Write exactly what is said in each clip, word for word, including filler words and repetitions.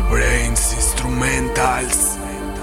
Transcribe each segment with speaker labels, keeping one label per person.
Speaker 1: Brains Instrumentals.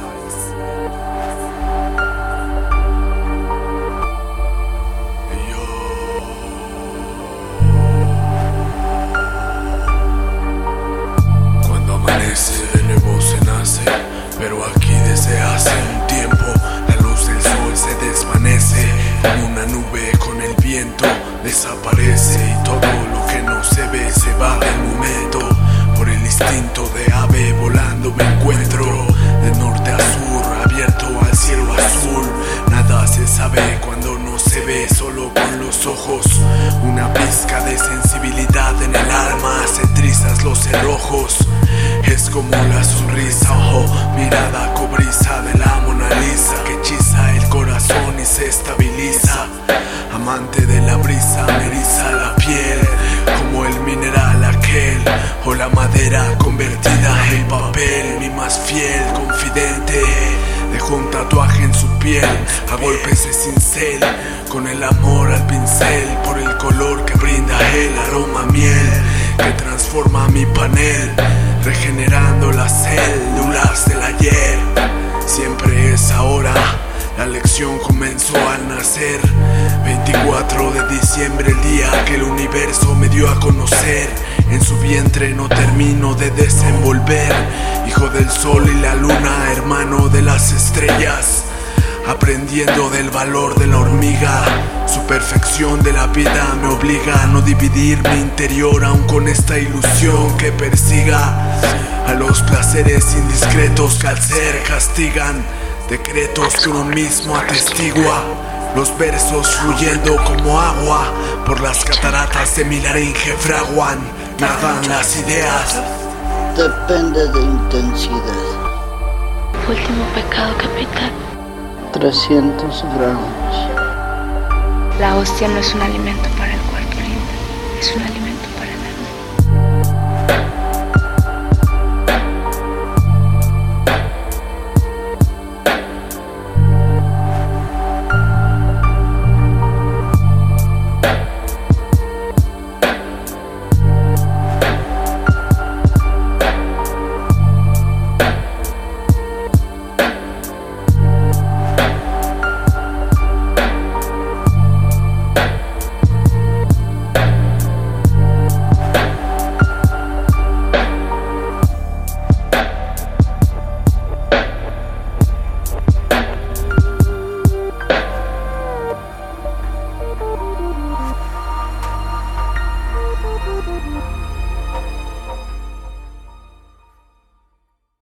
Speaker 1: Cuando amanece de nuevo se nace, pero aquí desde hace un tiempo la luz del sol se desvanece, como una nube con el viento desaparece, y todo lo que no se ve se va del momento. Por el instinto de ave volando me encuentro, de norte a sur, abierto al cielo azul. Nada se sabe cuando no se ve, solo con los ojos. Una pizca de sensibilidad en el alma, hace trizas los cerrojos. Es como la sonrisa, ojo, mirada cobriza de la Mona Lisa, que hechiza el corazón y se estabiliza. Amante de la brisa, me eriza la piel, como el mineral aquel, o la madera convertida en papel. Mi más fiel confidente dejó un tatuaje en su piel, a golpes de cincel, con el amor al pincel, por el color que brinda el aroma miel, que transforma mi panel, regenerando las células del ayer. Siempre es ahora, la lección comenzó al nacer. Veinticuatro de diciembre, el día que el universo me dio a conocer. En su vientre no termino de desenvolver, hijo del sol y la luna, hermano de las estrellas, aprendiendo del valor de la hormiga. Su perfección de la vida me obliga a no dividir mi interior, aun con esta ilusión que persiga a los placeres indiscretos que al ser castigan, decretos que uno mismo atestigua. Los versos fluyendo como agua por las cataratas de mi laringe fraguan, nadan las ideas.
Speaker 2: Depende de intensidad.
Speaker 3: Último pecado capital.
Speaker 2: trescientos gramos.
Speaker 3: La hostia no es un alimento para el cuerpo, Linda. Es un alimento